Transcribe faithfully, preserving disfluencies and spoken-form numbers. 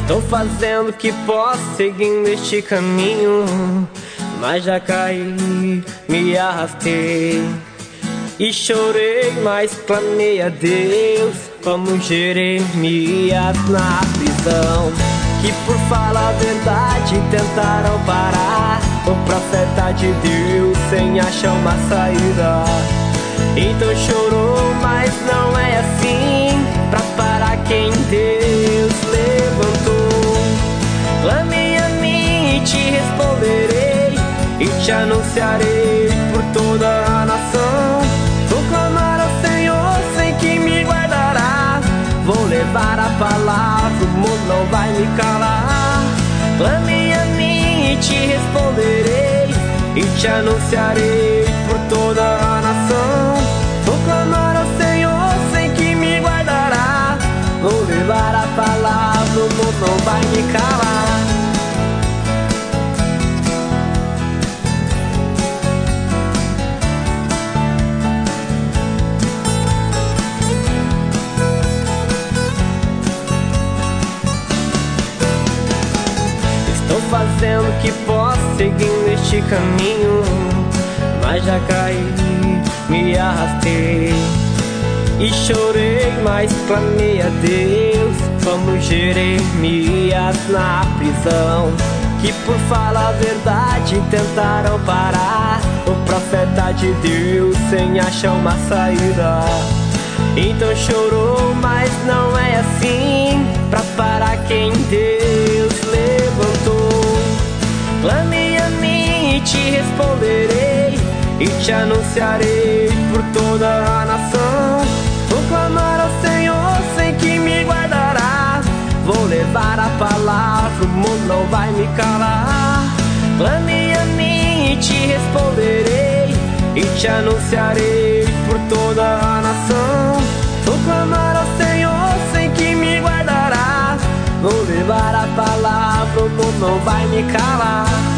Estou fazendo o que posso, seguindo este caminho, mas já caí, me arrastei e chorei, mas clamei a Deus, como Jeremias na prisão, que por falar a verdade tentaram parar o profeta de Deus sem achar uma saída. Então chorou, mas não é assim pra parar quem Deus levantou. Clame a mim e te responderei, e te anunciarei por toda a nação. Vou clamar ao Senhor, sei que me guardará. Vou levar a palavra, o mundo não vai me calar. Clame a mim e te responderei, e te anunciarei por toda a nação. Vou clamar ao Senhor, sei que me guardará. Vou levar a palavra, o mundo não vai me calar. Estou fazendo o que posso, seguindo este caminho, mas já caí, me arrastei e chorei, mas clamei a Deus, como Jeremias na prisão, que por falar a verdade tentaram parar o profeta de Deus sem achar uma saída. Então chorou, mas não é assim pra parar quem Deus levantou. Clame a mim e te responderei, e te anunciarei por toda a nação. Vou clamar ao Senhor, sei que me guardará. Vou levar a palavra, o mundo não vai me calar. Clame a mim e te responderei, e te anunciarei por toda a nação. Vou clamar ao Senhor, sei que me guardará. Vou levar a palavra, o mundo não vai me calar.